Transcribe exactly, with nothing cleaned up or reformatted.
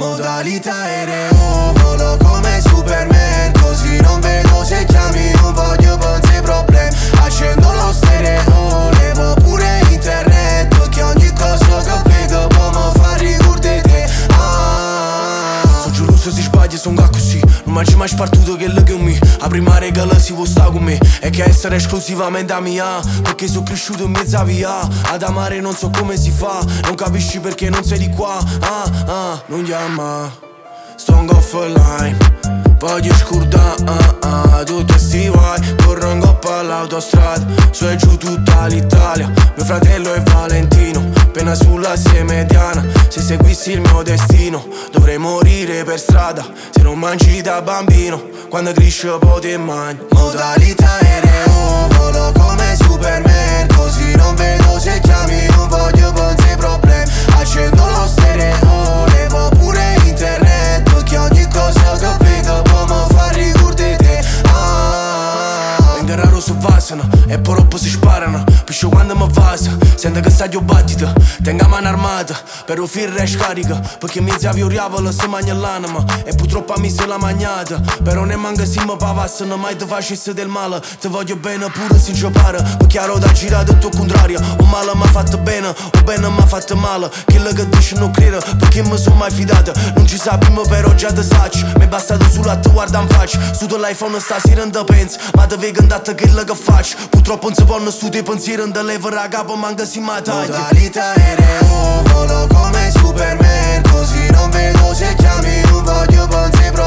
Modalità aereo, volo come Superman, così non vedo se chiami, non voglio pensi problemi. Accendo lo stereo, levo pure internet, perché ogni cosa che vedo può mi far ricordare te. Ah, so geloso se sbagli, son ga così, non mi mai spartuto che che mi. La prima regola si può stare con me è che essere esclusivamente a mia, perché sono cresciuto in mezza via. Ad amare non so come si fa, non capisci perché non sei di qua. Ah, ah, non chiama, sto offline, voglio scordare, ah, ah, tutte sti vai, corro in coppa all'autostrada, su e giù tutta l'Italia. Mio fratello è Valentino, appena sulla sei mediana. Se seguissi il mio destino, dovrei morire per strada. Se non mangi da bambino, quando cresci poi ti mangi. Modalità aereo, volo come Superman, così non vedo se chiami, non voglio pensi problemi. Accendo lo stereo, levo pure internet, perché ogni cosa che vedo può mi far ricordare te. Ah, venga raro su Vasana e poi dopo si sparano. Piscio quando mi vasa, sento che sta giù battita. Tengo a mano armata, per un filo e scarica, perché mi zavio riavola se magna l'anima. E purtroppo a mi se la magnata, però ne manca se mi pavassano, mai ti facessi del male. Ti voglio bene pure se ci pare, perché ero da girare tutto il contrario. Un male mi ha fatto bene, un bene mi ha fatto male. Quello che dici non credo, perché mi sono mai fidato. Non ci sappiamo però già te sacci, mi è bastato solo a te guarda in faccia. Su l'iPhone stasera non te pensi, ma te vedo andata quello che faccio. Purtroppo non si può su dei pensieri, non te levo a capo manca si ma tagli. Modalità aereo, volo come Superman, così non vedo se chiami, non voglio pensi proprio.